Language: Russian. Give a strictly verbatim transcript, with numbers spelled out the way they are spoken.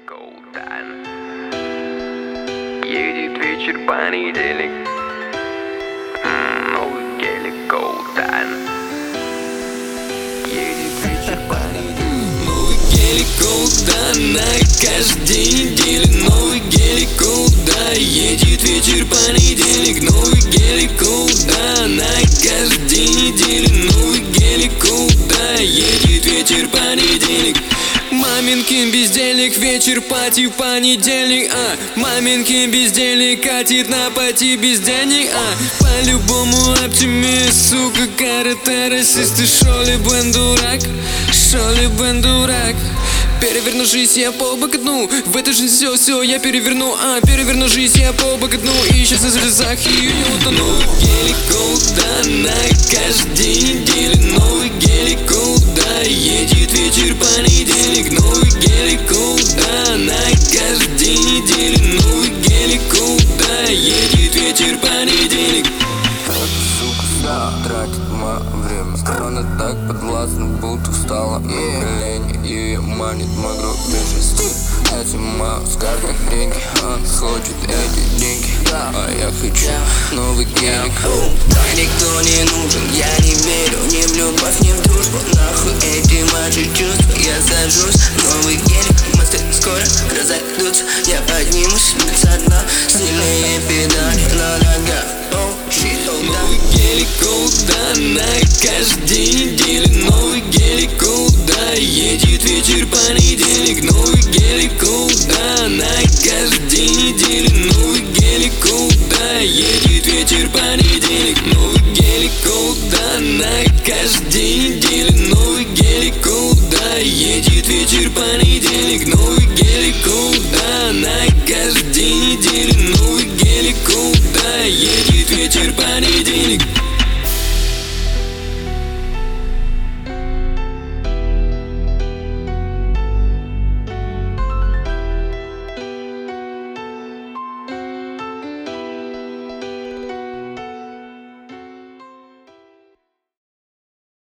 Golden. Едет вечер, понедельник. М, Новый гелик Golden. Едет вечер, понедельник. Новый гелик Golden, на каждый день недели. Новый гелик Golden, едет вечер, понедельник. Новый гелик Golden, на каждый день недели. Новый гелик Golden, едет вечер, понедельник. Маминкин бездельник, вечер пати в понедельник, а Маминкин бездельник катит на пати без денег, а По-любому оптимист, сука, карате, расист. Ты шо ли бен дурак, шо ли бен дурак? Переверну жизнь, я по бок дну. В этой жизни все, все я переверну, а Переверну жизнь, я по бок дну. И сейчас на слезах и не утону. Новый гелик Golden, на каждый день недели. Новый гелик Golden, едет вечер, понедельник. Новый гелик Golden, на каждый день недели. Новый гелик Golden, едет вечер, понедельник. Эта сука стала тратит мое время. Странно так подвластно, будто встала на колени. Ее манит мой грубый стиль. Я снимаю с карты деньги. Она хочет эти деньги, а я хочу новый гелик. Да никто не нужен, я не верю ни в любовь, ни в дружбу. Нахуй эти ваши чувства, я сажусь. Новый гелик, мосты скоро разойдутся. Я поднимусь со дна, сильнее педали на ногах. Oh shit, oh да. Новый гелик Golden, на каждый день недели. Новый гелик Golden, едет вечер, понедельник. Новый гелик Golden, на каждый день недели. Новый гелик Golden, едет вечер, понедельник. Новый гелик Golden, на каждый день недели. Новый гелик Golden, едет вечер, понедельник. Новый гелик Golden.